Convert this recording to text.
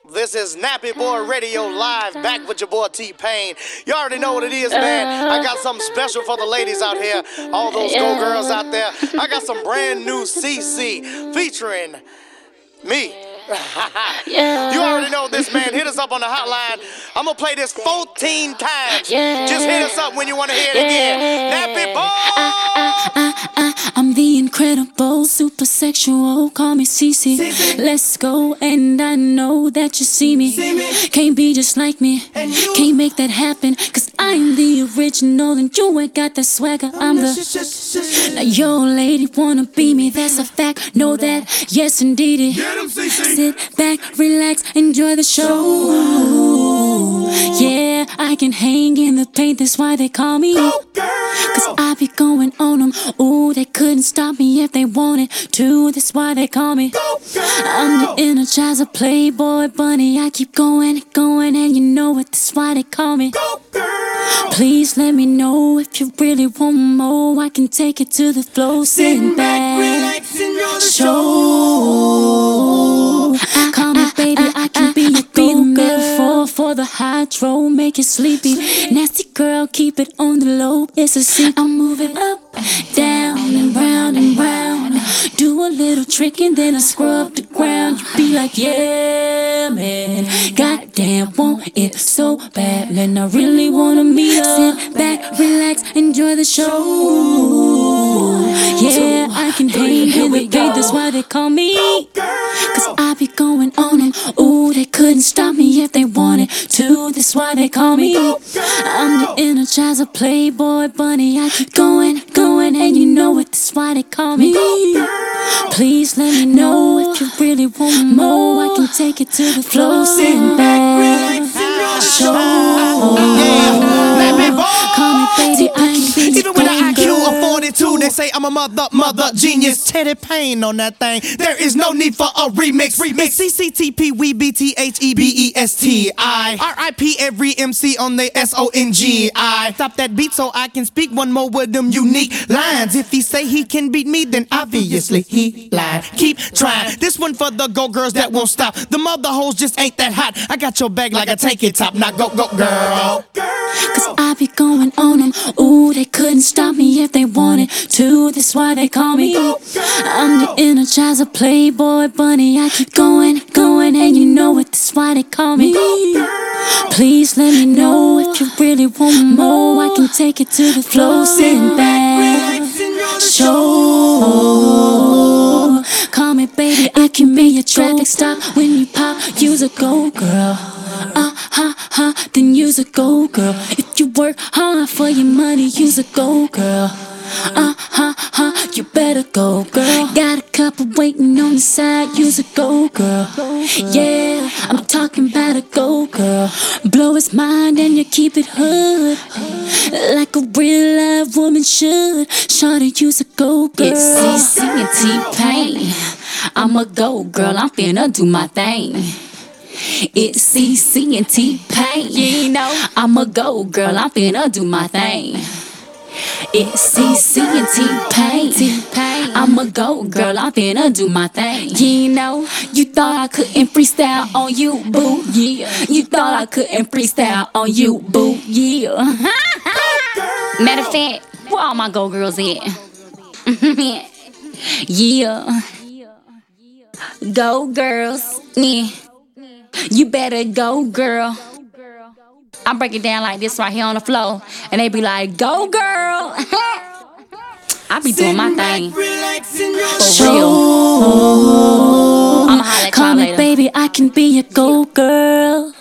This is Nappy Boy Radio Live, back with your boy T-Pain. You already know what it is, man. I got something special for the ladies out here, all those go-girls out there. I got some brand new CC featuring me. You already know this, man. Hit us up on the hotline. I'm going to play this 14 times. Just hit us up when you want to hear it again. Nappy Boy! I'm the incredible, super sexual, call me Cece. Let's go, and I know that you see me. Can't be just like me, can't make that happen, cause I'm the original and you ain't got that swagger. I'm the, now your lady wanna be me, that's a fact, know that, yes indeedy. Sit back, relax, enjoy the show. Yeah, I can hang in the paint, that's why they call me. Cause I be going on them, ooh, they couldn't stop me if they wanted to, that's why they call me. I'm the Energizer Playboy Bunny, I keep going and going, and you know it, that's why they call me. Please let me know if you really want more, I can take it to the floor, sitting back, relax, enjoy the show. Call me baby, I can be your go-girl for the hydro, make you sleepy. Nasty girl, keep it on the low, it's a secret. I'm moving up, down, and round and round. Do a little trick and then I scrub the ground. You be like, yeah, man, goddamn, want it so bad, and I really wanna meet up. Sit back, relax, enjoy the show. Yeah, I can hang in the gate, that's why they call me. Cause I be going on them, ooh, they couldn't stop me if they wanted to, that's why they call me. I'm the Energizer Playboy Bunny, I keep going, and you know it, that's why they call me. Please let me know if you really want more, I can take it to the floor, sitting back, show. Call me baby, I can be even with an IQ of 42, they say I'm a mother genius. Teddy Payne on that thing. There is no need for a remix. It's CCTP, we BTHEBESTI. RIP every MC on the SONGI. Stop that beat so I can speak one more with them unique lines. If he say he can beat me, then obviously he lied. Keep trying. This one for the go-girls that won't stop. The mother hoes just ain't that hot. I got your bag like a tank it top. Now go, girl. Cause I be going on them, ooh, they couldn't stop me if they wanted to, that's why they call me. I'm the Energizer Playboy Bunny, I keep going, and you know it, that's why they call me. Please let me know if you really want more, I can take it to the floor, sitting back, show. Call me baby, I can be your traffic stop when you pop, use a go girl. Then use a go girl. If you work hard for your money, use a go girl. You better go girl. Got a couple waiting on the side, use a go girl. Yeah, I'm talking about a go girl. Blow his mind and you keep it hood, like a real live woman should. Shawty, use a go girl. It's CC and T-Pain, I'm a go girl, I'm finna do my thing. It's CC and T-Pain, you know I'm a go girl, I'm finna do my thing. It's CC and T-Pain, I'm a go girl, I'm finna do my thing. You know, you thought I couldn't freestyle on you, boo, yeah. You thought I couldn't freestyle on you, boo, yeah. Matter of fact, where all my go girls at? Yeah. Go girls, yeah. You better go, girl. I break it down like this right here on the floor, and they be like, go, girl. I be doing my thing. For real. I'ma holler at y'all later. Call me baby, I can be your go, girl.